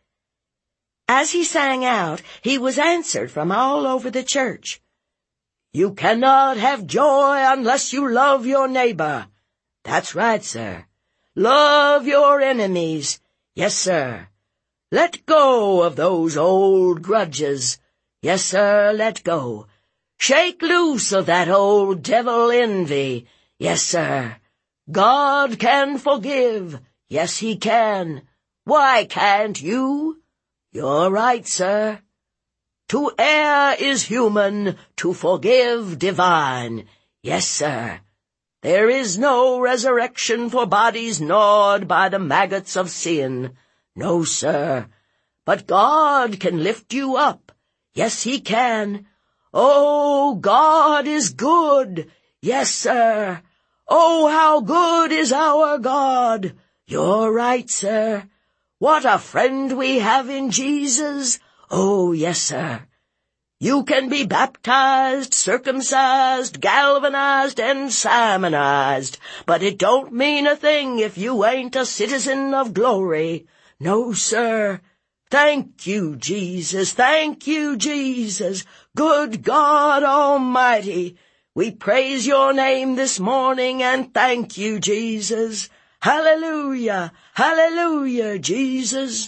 As he sang out, he was answered from all over the church. "You cannot have joy unless you love your neighbor." "That's right, sir." "Love your enemies." "Yes, sir." "Let go of those old grudges." "Yes, sir, let go." "Shake loose of that old devil envy." "Yes, sir." "God can forgive." "Yes, he can." "Why can't you?" "You're right, sir." "To err is human, to forgive divine." "Yes, sir." "There is no resurrection for bodies gnawed by the maggots of sin." "No, sir." "But God can lift you up." "Yes, he can." "Oh, God is good." "Yes, sir." "Oh, how good is our God." "You're right, sir." "What a friend we have in Jesus." "Oh, yes, sir." "You can be baptized, circumcised, galvanized, and Simonized, but it don't mean a thing if you ain't a citizen of glory." "No, sir." "Thank you, Jesus. Thank you, Jesus. Good God Almighty. We praise your name this morning and thank you, Jesus. Hallelujah. Hallelujah, Jesus."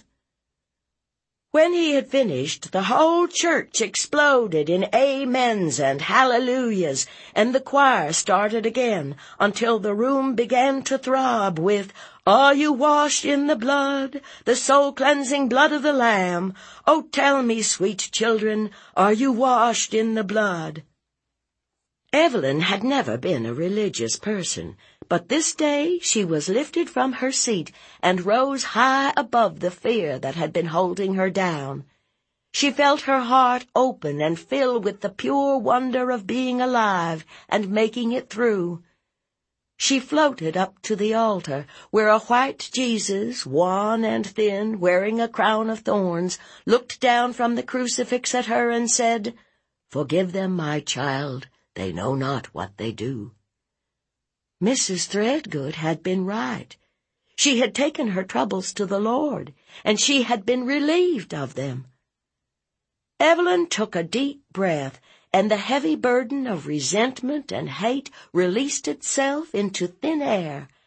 When he had finished, the whole church exploded in amens and hallelujahs, and the choir started again until the room began to throb with, "Are you washed in the blood, the soul-cleansing blood of the Lamb? Oh, tell me, sweet children, are you washed in the blood?" Evelyn had never been a religious person, but this day she was lifted from her seat and rose high above the fear that had been holding her down. She felt her heart open and fill with the pure wonder of being alive and making it through. She floated up to the altar, where a white Jesus, wan and thin, wearing a crown of thorns, looked down from the crucifix at her and said, "Forgive them, my child. They know not what they do." Missus Threadgood had been right. She had taken her troubles to the Lord, and she had been relieved of them. Evelyn took a deep breath, and the heavy burden of resentment and hate released itself into thin air,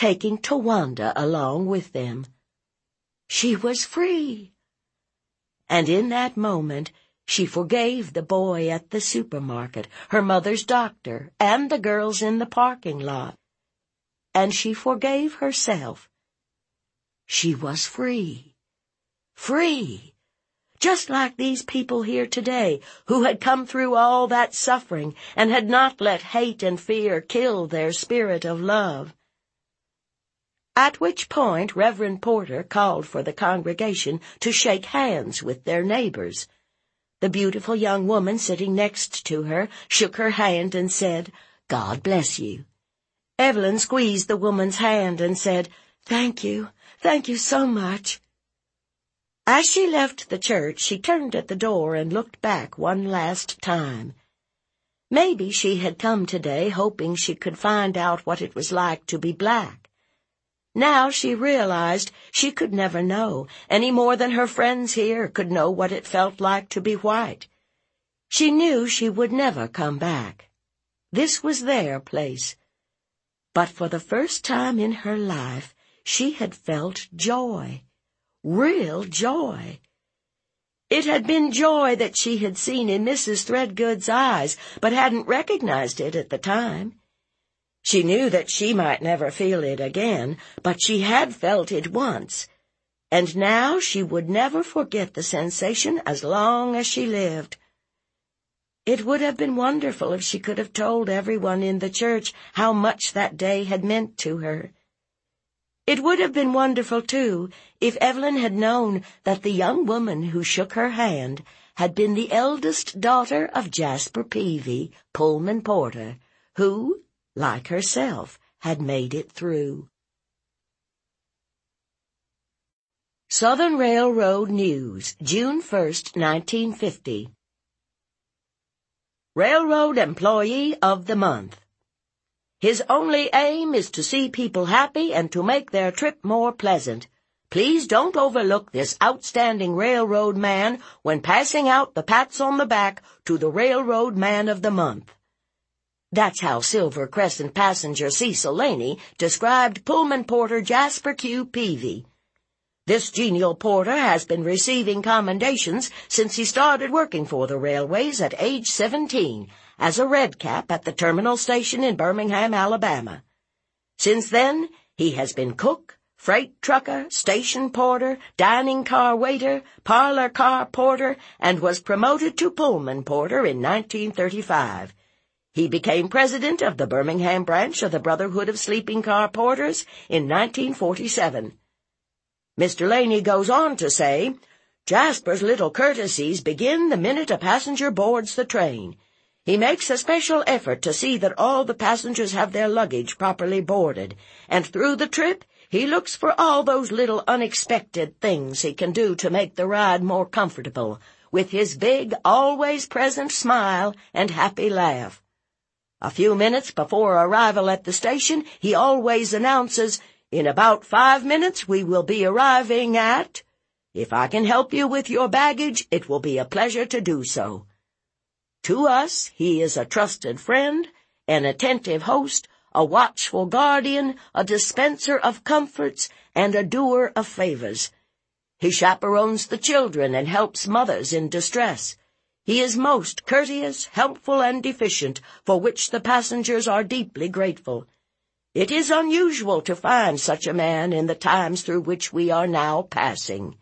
taking Towanda along with them. She was free. And in that moment, she forgave the boy at the supermarket, her mother's doctor, and the girls in the parking lot. And she forgave herself. She was free. Free. Just like these people here today, who had come through all that suffering and had not let hate and fear kill their spirit of love. At which point Reverend Porter called for the congregation to shake hands with their neighbors. The beautiful young woman sitting next to her shook her hand and said, "God bless you." Evelyn squeezed the woman's hand and said, "Thank you, thank you so much." As she left the church, she turned at the door and looked back one last time. Maybe she had come today hoping she could find out what it was like to be black. Now she realized she could never know, any more than her friends here could know what it felt like to be white. She knew she would never come back. This was their place. But for the first time in her life, she had felt joy. Real joy. It had been joy that she had seen in Missus Threadgood's eyes, but hadn't recognized it at the time. She knew that she might never feel it again, but she had felt it once, and now she would never forget the sensation as long as she lived. It would have been wonderful if she could have told everyone in the church how much that day had meant to her. It would have been wonderful, too, if Evelyn had known that the young woman who shook her hand had been the eldest daughter of Jasper Peavy, Pullman Porter, who, like herself, had made it through. Southern Railroad News, June first, nineteen fifty. Railroad Employee of the Month. His only aim is to see people happy and to make their trip more pleasant. Please don't overlook this outstanding railroad man when passing out the pats on the back to the Railroad Man of the Month. That's how Silver Crescent passenger Cecil Laney described Pullman porter Jasper Q. Peavy. This genial porter has been receiving commendations since he started working for the railways at age seventeen, as a redcap at the terminal station in Birmingham, Alabama. Since then, he has been cook, freight trucker, station porter, dining car waiter, parlor car porter, and was promoted to Pullman porter in nineteen thirty-five. He became president of the Birmingham branch of the Brotherhood of Sleeping Car Porters in nineteen forty-seven. Mister Laney goes on to say, Jasper's little courtesies begin the minute a passenger boards the train. He makes a special effort to see that all the passengers have their luggage properly boarded, and through the trip he looks for all those little unexpected things he can do to make the ride more comfortable, with his big, always-present smile and happy laugh. A few minutes before arrival at the station, he always announces, "In about five minutes we will be arriving at... If I can help you with your baggage, it will be a pleasure to do so." To us, he is a trusted friend, an attentive host, a watchful guardian, a dispenser of comforts, and a doer of favors. He chaperones the children and helps mothers in distress. He is most courteous, helpful, and efficient, for which the passengers are deeply grateful. It is unusual to find such a man in the times through which we are now passing.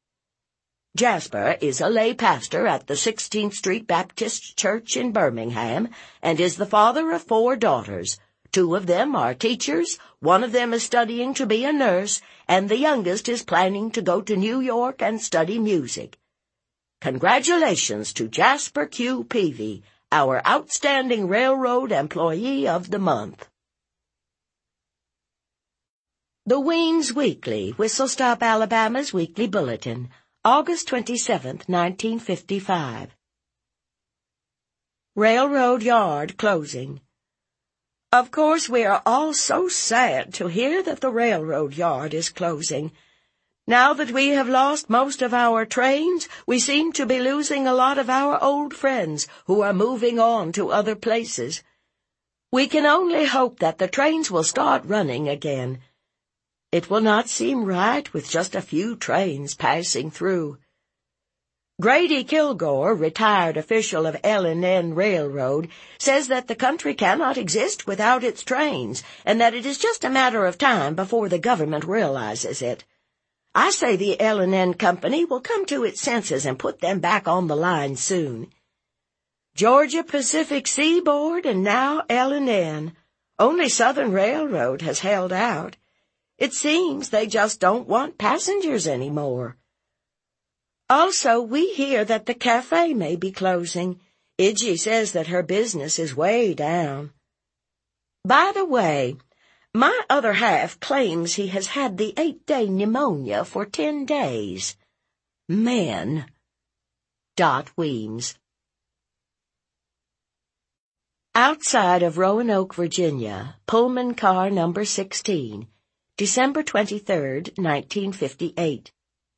Jasper is a lay pastor at the sixteenth Street Baptist Church in Birmingham and is the father of four daughters. Two of them are teachers, one of them is studying to be a nurse, and the youngest is planning to go to New York and study music. Congratulations to Jasper Q. Peavy, our outstanding Railroad Employee of the Month. The Weems Weekly, Whistle Stop, Alabama's weekly bulletin, August twenty-seventh, nineteen fifty-five. Railroad Yard Closing. Of course, we are all so sad to hear that the railroad yard is closing. Now that we have lost most of our trains, we seem to be losing a lot of our old friends who are moving on to other places. We can only hope that the trains will start running again. It will not seem right with just a few trains passing through. Grady Kilgore, retired official of L and N Railroad, says that the country cannot exist without its trains, and that it is just a matter of time before the government realizes it. I say the L and N Company will come to its senses and put them back on the line soon. Georgia Pacific Seaboard and now L and N. Only Southern Railroad has held out. It seems they just don't want passengers anymore. Also, we hear that the cafe may be closing. Idgie says that her business is way down. By the way, my other half claims he has had the eight-day pneumonia for ten days. Men. Dot Weems. Outside of Roanoke, Virginia, Pullman car number sixteen, December twenty-third, nineteen fifty-eight.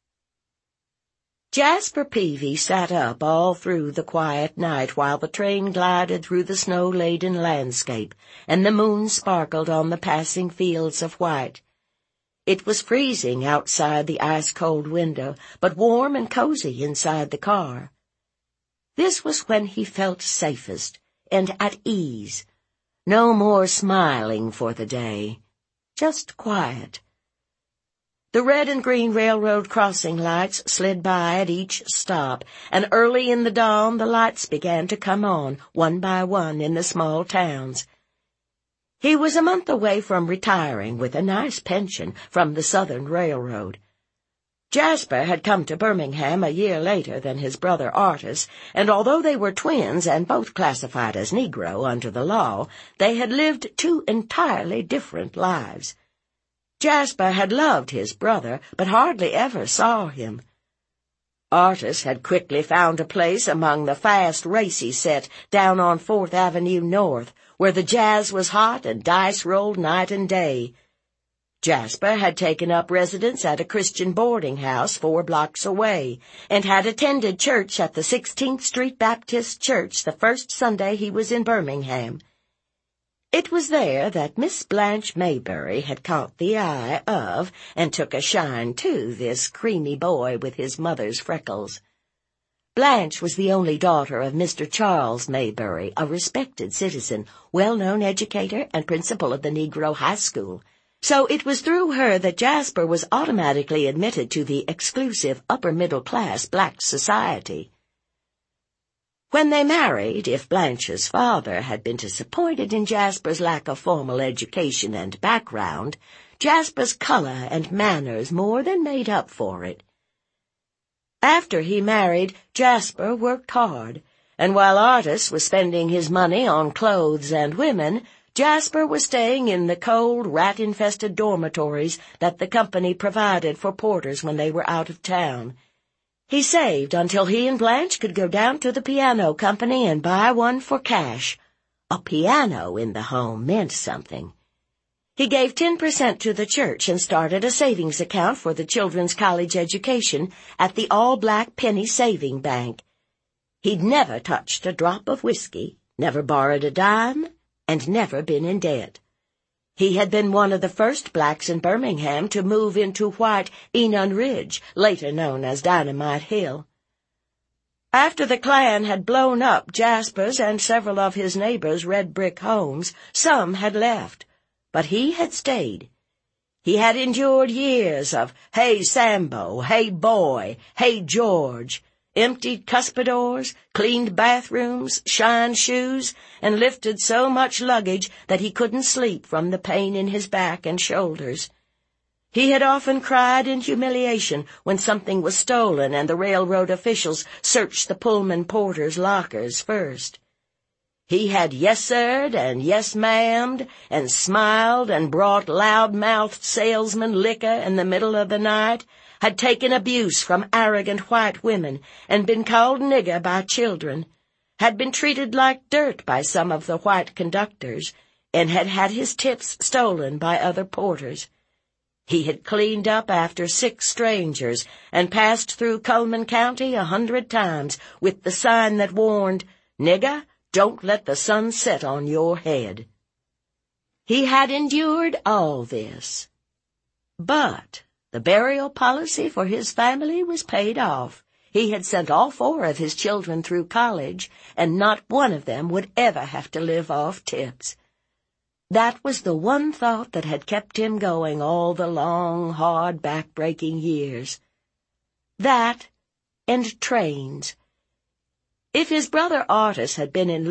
Jasper Peavy sat up all through the quiet night while the train glided through the snow-laden landscape and the moon sparkled on the passing fields of white. It was freezing outside the ice-cold window, but warm and cozy inside the car. This was when he felt safest and at ease. No more smiling for the day, just quiet. The red and green railroad crossing lights slid by at each stop, and early in the dawn the lights began to come on, one by one, in the small towns. He was a month away from retiring with a nice pension from the Southern Railroad. Jasper had come to Birmingham a year later than his brother Artis, and although they were twins and both classified as Negro under the law, they had lived two entirely different lives. Jasper had loved his brother, but hardly ever saw him. Artis had quickly found a place among the fast, racy set down on Fourth Avenue North, where the jazz was hot and dice rolled night and day. Jasper had taken up residence at a Christian boarding house four blocks away, and had attended church at the sixteenth Street Baptist Church the first Sunday he was in Birmingham. It was there that Miss Blanche Maybury had caught the eye of, and took a shine to, this creamy boy with his mother's freckles. Blanche was the only daughter of Mister Charles Maybury, a respected citizen, well-known educator, and principal of the Negro High School. So it was through her that Jasper was automatically admitted to the exclusive upper-middle-class black society. When they married, if Blanche's father had been disappointed in Jasper's lack of formal education and background, Jasper's color and manners more than made up for it. After he married, Jasper worked hard, and while Artis was spending his money on clothes and women, Jasper was staying in the cold, rat-infested dormitories that the company provided for porters when they were out of town. He saved until he and Blanche could go down to the piano company and buy one for cash. A piano in the home meant something. He gave ten percent to the church and started a savings account for the children's college education at the all-black penny saving bank. He'd never touched a drop of whiskey, never borrowed a dime, and never been in debt. He had been one of the first blacks in Birmingham to move into white Enon Ridge, later known as Dynamite Hill. After the Klan had blown up Jasper's and several of his neighbors' red brick homes, some had left, but he had stayed. He had endured years of, "Hey, Sambo," "Hey, boy," "Hey, George," emptied cuspidors, cleaned bathrooms, shined shoes, and lifted so much luggage that he couldn't sleep from the pain in his back and shoulders. He had often cried in humiliation when something was stolen and the railroad officials searched the Pullman porters' lockers first. He had yes-sir'd and yes-ma'am'd and smiled and brought loud-mouthed salesmen liquor in the middle of the night, had taken abuse from arrogant white women and been called nigger by children, had been treated like dirt by some of the white conductors, and had had his tips stolen by other porters. He had cleaned up after six strangers and passed through Cullman County a hundred times with the sign that warned, "Nigger, don't let the sun set on your head." He had endured all this. But the burial policy for his family was paid off. He had sent all four of his children through college, and not one of them would ever have to live off tips. That was the one thought that had kept him going all the long, hard, back-breaking years. That and trains. If his brother Artis had been in